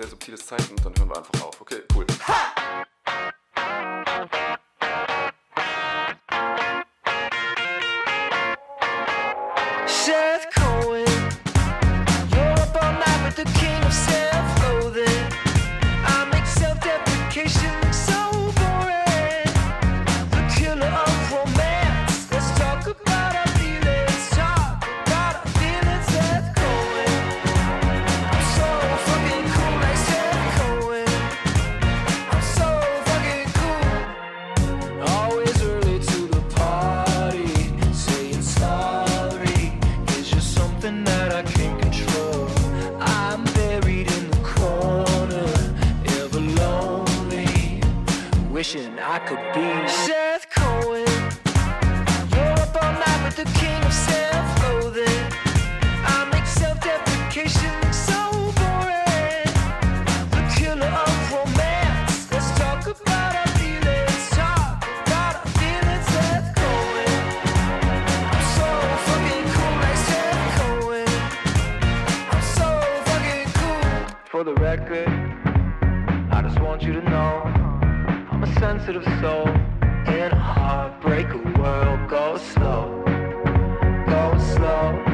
sehr subtiles Zeichen, dann hören wir einfach auf. Okay, cool. Seth Cohen, you're up all night with the king of self-loathing. I make self-deprecation look so boring. The killer of romance. Let's talk about our feelings. Talk about our feelings. Seth Cohen, I'm so fucking cool like Seth Cohen. I'm so fucking cool. Always early to the party, saying sorry is just something that I can't control. I'm buried in the corner, ever lonely, wishing I could be Seth Cohen. You're up all night with the king of self-loathing. I make self-deprecation look so boring. The killer of romance. Let's talk about our feelings. Talk about our feelings. Seth Cohen. I'm so fucking cool like Seth Cohen. I'm so fucking cool. For the record, I just want you to know I'm a sensitive soul in a heartbreaker world. Go slow, go slow.